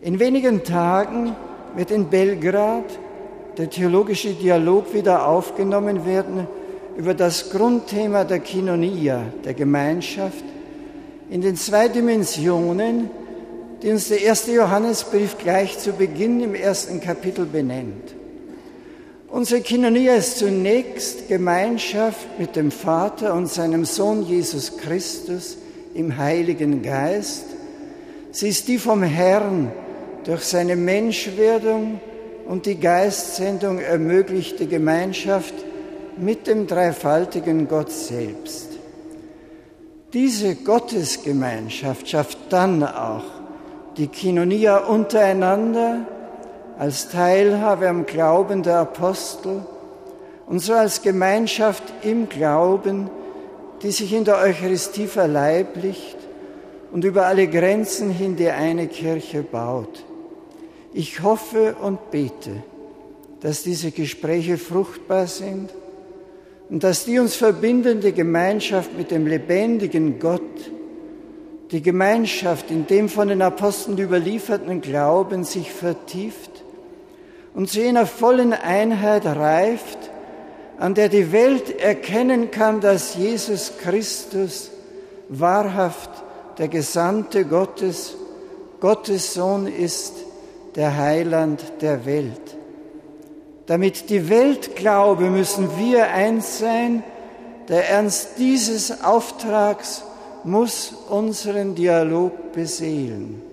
In wenigen Tagen wird in Belgrad der theologische Dialog wieder aufgenommen werden über das Grundthema der Koinonia, der Gemeinschaft, in den 2 Dimensionen, die uns der 1. Johannesbrief gleich zu Beginn im 1. Kapitel benennt. Unsere Koinonia ist zunächst Gemeinschaft mit dem Vater und seinem Sohn Jesus Christus im Heiligen Geist. Sie ist die vom Herrn durch seine Menschwerdung und die Geistsendung ermöglichte Gemeinschaft mit dem dreifaltigen Gott selbst. Diese Gottesgemeinschaft schafft dann auch die Koinonia untereinander als Teilhabe am Glauben der Apostel und so als Gemeinschaft im Glauben, die sich in der Eucharistie verleiblicht und über alle Grenzen hin die eine Kirche baut. Ich hoffe und bete, dass diese Gespräche fruchtbar sind und dass die uns verbindende Gemeinschaft mit dem lebendigen Gott, die Gemeinschaft in dem von den Aposteln überlieferten Glauben sich vertieft und zu jener vollen Einheit reift, an der die Welt erkennen kann, dass Jesus Christus wahrhaft der Gesandte Gottes, Gottes Sohn ist, der Heiland der Welt. Damit die Welt glaube, müssen wir eins sein. Der Ernst dieses Auftrags muss unseren Dialog beseelen.